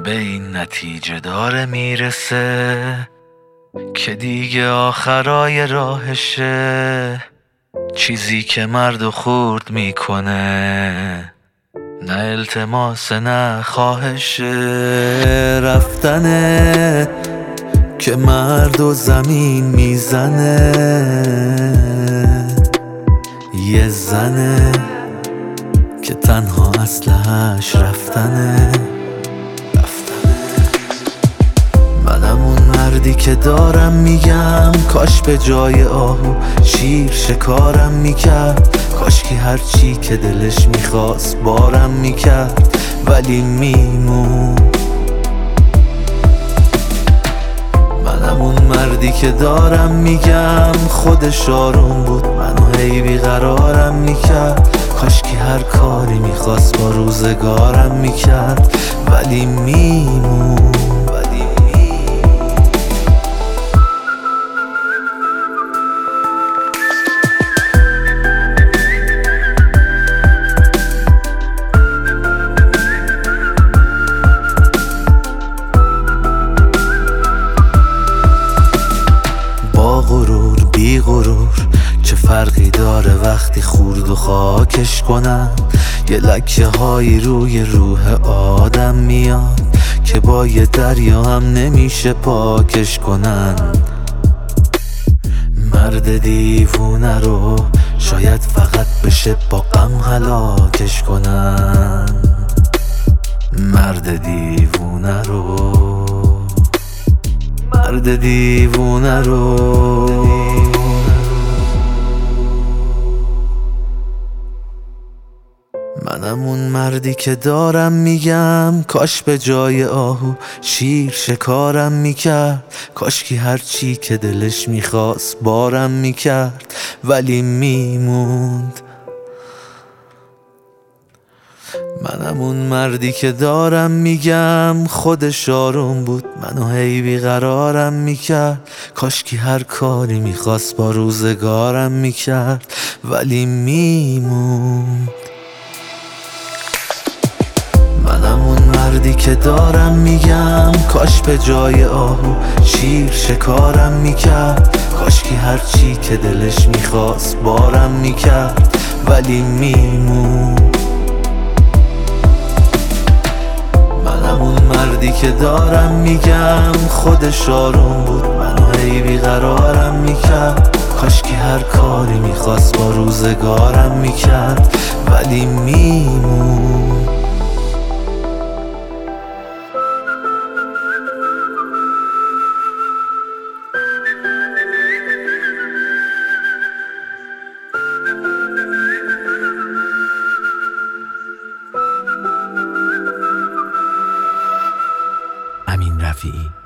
به این نتیجه داره میرسه که دیگه آخرای راهشه، چیزی که مرد و خورد میکنه، نه التماس نه خواهشه. رفتنه که مرد و زمین میزنه، یه زنه که تنها اسلحه‌اش رفتنه. منم اون مردی که دارم میگم کاش به جای آهو شیر شکارم میکرد، کاش که هرچی که دلش میخواست بارم میکرد ولی میمون. منم اون مردی که دارم میگم خودش آروم بود، منو هی بیقرارم میکرد، کاش که هر کاری میخواست با روزگارم میکرد ولی میمون. غرور بی غرور چه فرقی داره وقتی خورد و خاکش کنن، یه لکه هایی روی روح آدم میاد که با یه دریا هم نمیشه پاکش کنن. مرد دیوونه رو شاید فقط بشه با غم هلاکش کنن. مرد دیوونه رو، مرد دیوونه رو. منم اون مردی که دارم میگم کاش به جای آهو شیر شکارم میکرد، کاش که هرچی که دلش میخواست بارم میکرد ولی میموند. منم اون مردی که دارم میگم خودش آروم بود، منو هی بیقرارم میکرد، کاش که هر کاری میخواست با روزگارم میکرد ولی میموند. منم اون مردی که دارم میگم کاش به جای آهو شیر شکارم میکرد، کاش که هرچی که دلش میخواست بارم میکرد ولی میموند. اون مردی که دارم میگم خودش آروم بود، منو هی بیقرارم میکرد، کاش که هر کاری میخواست با روزگارم میکرد ولی میمون. امین رفیعی.